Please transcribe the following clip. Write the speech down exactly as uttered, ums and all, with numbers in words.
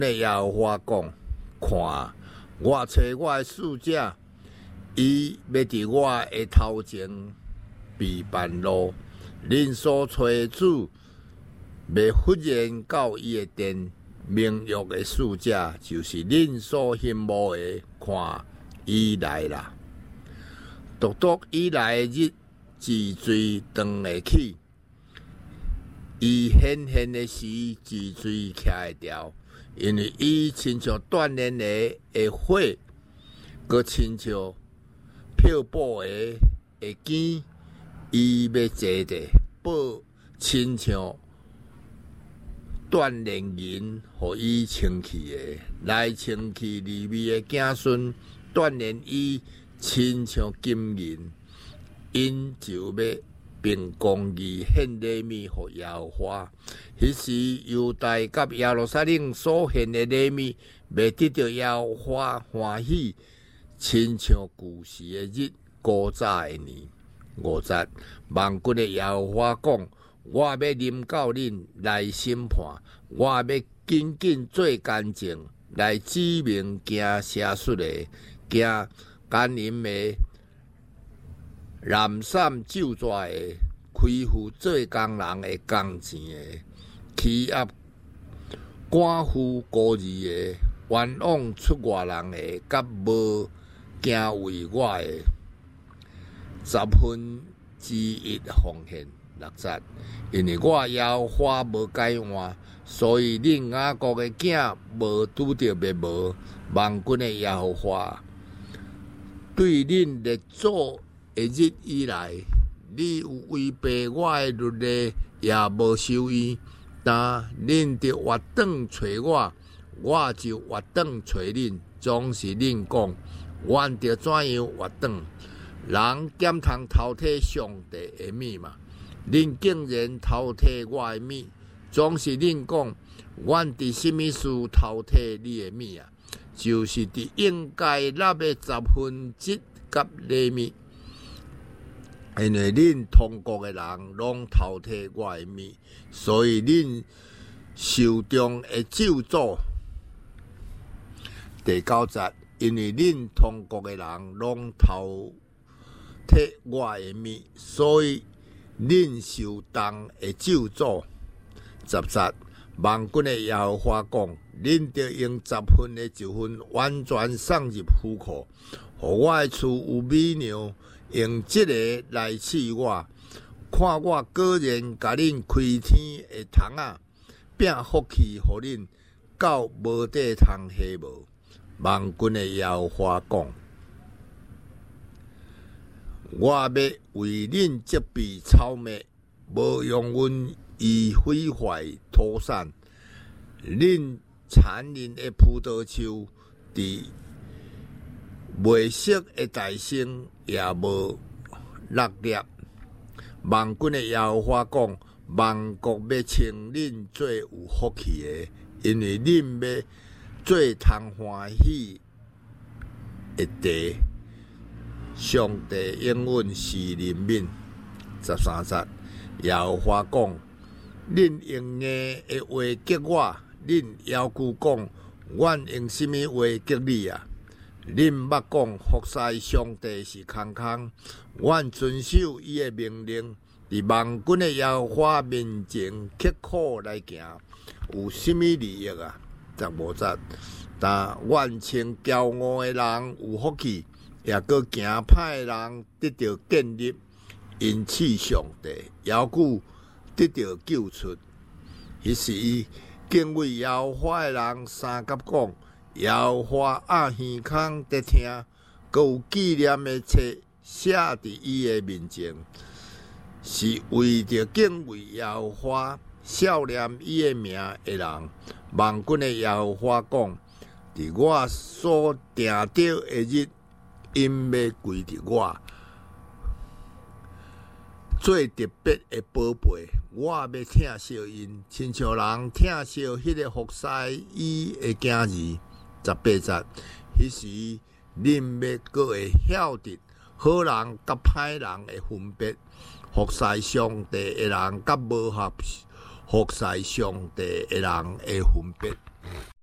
咧耶和华讲：看，我找我的使者，伊要伫我的头前备办路。恁所找的主，要忽然到伊的殿。明约的使者，就是恁所羡慕的。看，伊来啦！独独伊来的日，治罪断会起。伊显现的时，治罪徛会牢，因为伊亲像锻炼的的火，佮亲像漂布的的茎，伊要坐地宝，亲像锻炼银，互伊清气的，来清气利未的子孙，锻炼伊，亲像金银，因就要并公义献礼物互耶和华。迄时犹大甲耶路撒冷所献的礼物，要得到耶和华欢喜，亲像旧时的日，古早的年。五节，万军的耶和华讲：我要临到恁来审判，我要紧紧做干净，来指明行邪术的，行奸淫的，懒散咒抓的，亏负做工人的工钱的，欺压寡妇孤儿的，冤枉出外人的，甲无敬畏我的，十分之一奉献。六节，因为我耶和华无改换，所以恁雅各的囝无拄着灭亡。万军的耶和华对恁列祖的日以来，你有违背我的律例，也无守伊。但恁着活转找我，我就活转找恁。总是恁讲，阮着怎样活转？人检通偷摕上帝的密码。恁竟然偷摕我的物，总是恁讲，阮伫什么事偷摕你的物啊？就是伫应该纳的十分之甲礼物，因为恁通国的人拢偷摕我的物，所以恁受中的咒诅。第九节，因为恁通国的人拢偷摕我的物，所以恁受重的咒诅。十节，万军的耶和华讲：恁着用十分的一分完全送入虎库，互我的厝有美娘，用这个来试我，看我果然甲恁开天的窗啊，变福气互恁，到无地通下无。万军的耶和华讲：我要为恁责备草灭，无用阮以毁坏土产。恁残忍的葡萄树，伫未熟的大生也无落粒。万军的耶和华讲：万国要称恁做有福气的，因为恁要做通欢喜的地。上帝应允是怜悯。十三节，耶和华讲：恁用硬的话激我，恁要求讲，阮用什么话激你啊？恁捌讲服侍上帝是空空，阮遵守伊的命令，伫万军的耶和华面前刻苦来行，有什么利益啊？十五节，但阮称骄傲的人有福气，也搁行歹的人得到建立，因此上帝要求得到救出。迄时敬畏耶和华的人三甲讲：耶和华阿耳孔得听，搁有纪念的册写伫伊的面前，是为着敬畏耶和华、孝念伊的名的人。万军的耶和华讲：伫我所定着的日，因要归伫我，做特别的宝贝。我要疼惜因，亲像人疼惜迄个服侍伊的囝儿。十八节，迄时恁要搁会晓得好人甲歹人的分别，服侍上帝的人甲无合服侍上帝的人的分别。